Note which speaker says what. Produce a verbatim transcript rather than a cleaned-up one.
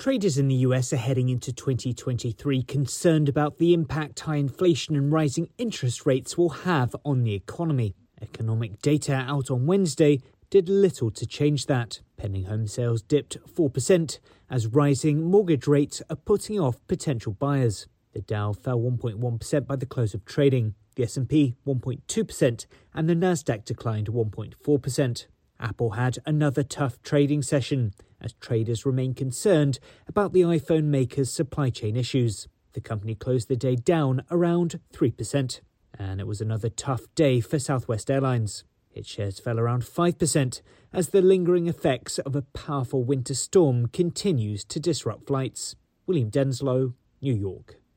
Speaker 1: Traders in the U S are heading into twenty twenty-three concerned about the impact high inflation and rising interest rates will have on the economy. Economic data out on Wednesday did little to change that. Pending home sales dipped four percent as rising mortgage rates are putting off potential buyers. The Dow fell one point one percent by the close of trading, the S and P one point two percent and the Nasdaq declined one point four percent. Apple had another tough trading session as traders remain concerned about the iPhone maker's supply chain issues. The company closed the day down around three percent. And it was another tough day for Southwest Airlines. Its shares fell around five percent as the lingering effects of a powerful winter storm continues to disrupt flights. William Denslow, New York.